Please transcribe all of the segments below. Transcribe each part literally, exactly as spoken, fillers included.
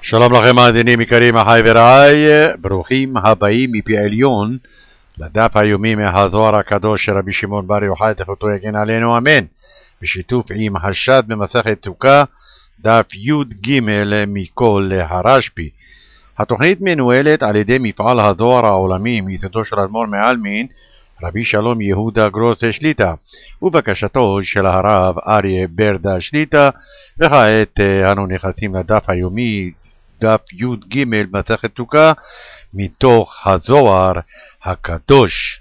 שלום לכם מאזינים יקרים, אחי ורעי, ברוכים הבאים מפי עליון לדף היומי מהזוהר הקדוש של רבי שמעון בר יוחאי זכותו יגן עלינו אמן, בשיתוף עם השד במסכת סוכה דף י"ג מכל הרשב"י. התוכנית מנוהלת על ידי מפעל הזוהר העולמי מיסודו של אדמו"ר מעלמין רבי שלום יהודה גרוס שליט"א ובקשתו של הרב אריה ברדה שליט"א. וכעת אנו נכנסים לדף היומי דף י"ג מסכת סוכה מתוך הזוהר הקדוש.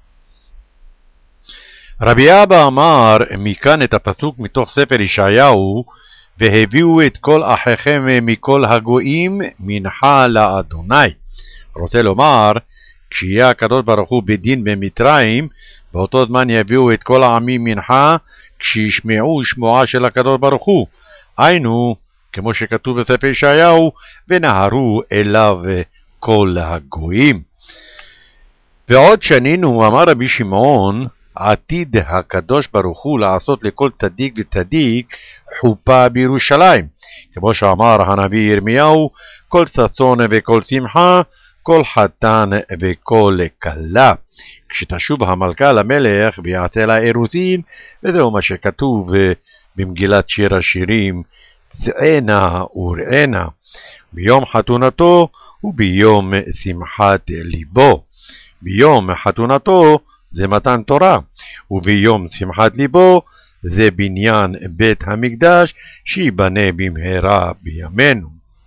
רבי אבא אמר מכאן את הפסוק מתוך ספר ישעיהו, והביאו את כל אחיכם מכל הגויים מנחה לאדוני. רוצה לומר, כשיהיה הקדוש ברוך הוא בדין במצרים, באותו זמן יביאו את כל העמים מנחה כשישמעו שמועה של הקדוש ברוך הוא. היינו, כמו שכתוב בספר ישעיהו, ונהרו אליו כל הגויים. ועוד שנינו, אמר רבי שמעון, עתיד הקדוש ברוך הוא לעשות לכל צדיק וצדיק חופה בירושלים, כמו שאמר הנביא ירמיהו, כל ששון וכל שמחה, כל חתן וכל כלה, כשתשוב המלכה למלך ויעשה לה אירוסין. וזהו מה שכתוב במגילת שיר השירים, צאנה וראנה, ביום חתונתו וביום שמחת ליבו. ביום חתונתו זה מתן תורה, וביום שמחת ליבו זה בניין בית המקדש שיבנה במהרה בימינו.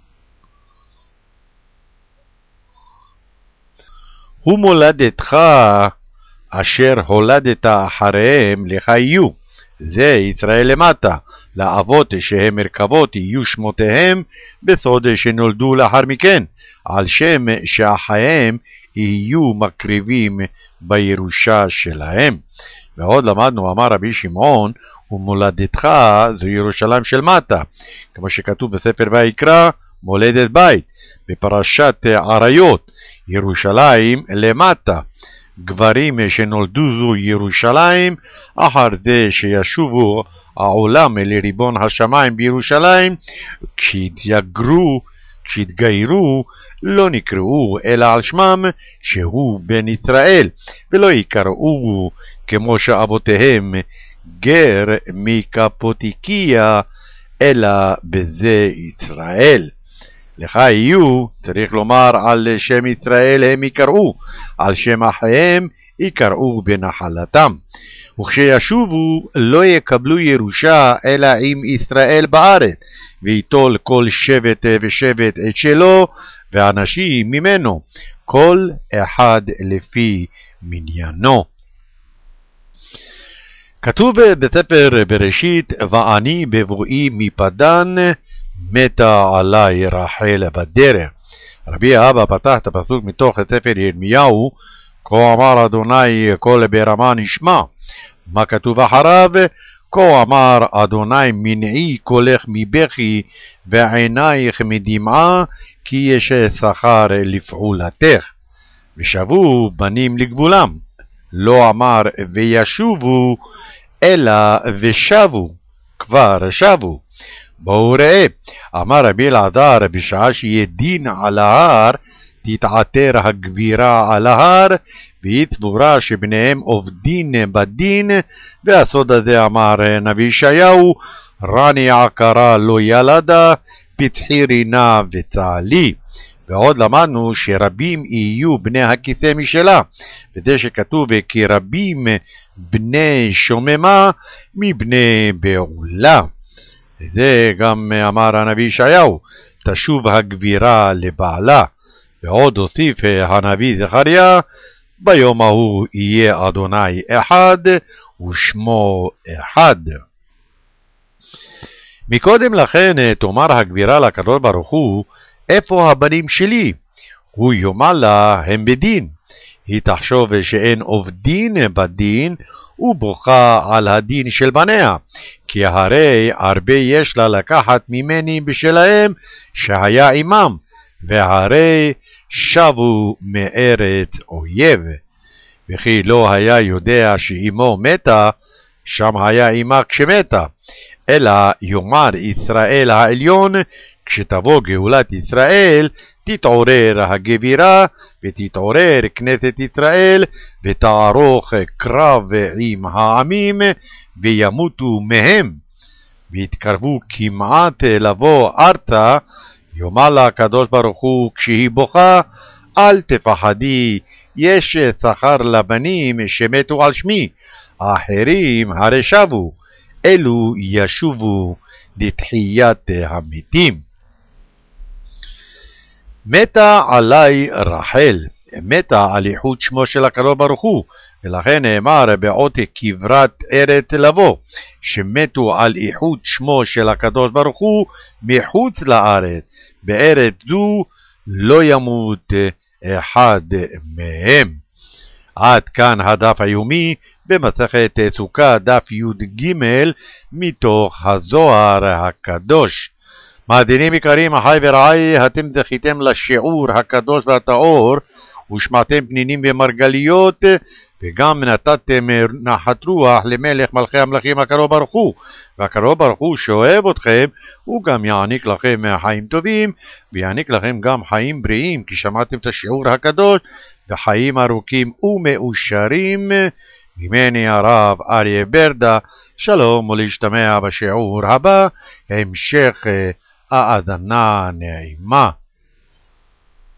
ומולדתך אשר הולדת אחריהם לך יהיו, זה ישראל למטה, לאבות שהם מרכבות יהיו שמותיהם בסוד שנולדו לאחר מכן, על שם שאחיהם יהיו מקריבים בירושה שלהם. ועוד למדנו, אמר רבי שמעון, ומולדתך זו ירושלים של מטה, כמו שכתוב בספר ויקרא, מולדת בית, בפרשת עריות, ירושלים למטה. גברים שנולדו זו ירושלים, אחר זה שישובו העולם לריבון השמיים בירושלים, כשהתייגרו, כשהתגיירו, לא נקראו אלא על שמם שהוא בן ישראל, ולא יקראו כמו שאבותיהם גר מקפוטיקיה, אלא בזה ישראל. לך יהיו, צריך לומר על שם ישראל הם יקראו, על שם אחיהם יקראו בנחלתם. וכשישובו לא יקבלו ירושה אלא עם ישראל בארץ, ויטול כל שבט ושבט את שלו, ואנשים ממנו, כל אחד לפי מניינו. כתוב בספר בראשית, ואני בבואי מפדן מתה עלי רחל בדרך. רבי אבא פתח את הפסוק מתוך ספר ירמיהו, כה אמר אדוני כל ברמה נשמע. מה כתוב אחריו? כה אמר אדוני מנעי קולך מבכי ועינייך מדמעה, כי יש שכר לפעולתך. ושבו בנים לגבולם, לא אמר וישובו אלא ושבו, כבר שבו. בואו ראה, אמר רבי אלעזר, בשעה שיהיה דין על ההר תתעתר הגבירה על ההר, והיא סבורה שבניהם עובדין בדין. והסוד הזה אמר נביא ישעיהו, רני עקרה לא ילדה, פתחי רינה וצהלי. ועוד למדנו שרבים יהיו בני הכיסא משלה, וזה שכתוב כי רבים בני שוממה מבני בעולה. וזה גם אמר הנביא ישעיהו, תשוב הגבירה לבעלה. ועוד הוסיף הנביא זכריה, ביום ההוא יהיה אדוני אחד ושמו אחד. מקודם לכן תאמר הגבירה לקדוש ברוך הוא, איפה הבנים שלי? הוא יאמר לה, הם בדין. היא תחשוב שאין עובדין בדין, ובוכה על הדין של בניה, כי הרי הרבה יש לה לקחת ממני בשלהם שהיה עמם, והרי שבו מארץ אויב. וכי לא היה יודע שאמו מתה, שם היה עמה כשמתה, אלא יאמר ישראל העליון, כשתבוא גאולת ישראל, תתעורר הגבירה, ותתעורר כנסת ישראל, ותערוך קרב עם העמים, וימותו מהם. והתקרבו כמעט לבוא ארצה, יאמר לה הקדוש ברוך הוא כשהיא בוכה, אל תפחדי, יש שכר לבנים שמתו על שמי, האחרים הרי שבו, אלו ישובו לתחיית המתים. מתה עלי רחל, מתה על איחוד שמו של הקדוש ברוך הוא, ולכן נאמר באות כברת ארץ לבוא, שמתו על איחוד שמו של הקדוש ברוך הוא מחוץ לארץ, בארץ זו לא ימות אחד מהם. עד כאן הדף היומי במסכת סוכה דף י"ג מתוך הזוהר הקדוש. מאזינים יקרים, אחי ורעי, אתם זכיתם לשיעור הקדוש והטהור, ושמעתם פנינים ומרגליות, וגם נתתם נחת רוח למלך מלכי המלכים הקדוש ברוך הוא. והקדוש ברוך הוא שאוהב אתכם, הוא גם יעניק לכם חיים טובים, ויעניק לכם גם חיים בריאים, כי שמעתם את השיעור הקדוש, וחיים ארוכים ומאושרים. ממני הרב אריה ברדה, שלום ולהשתמע בשיעור הבא, המשך האזנה נעימה.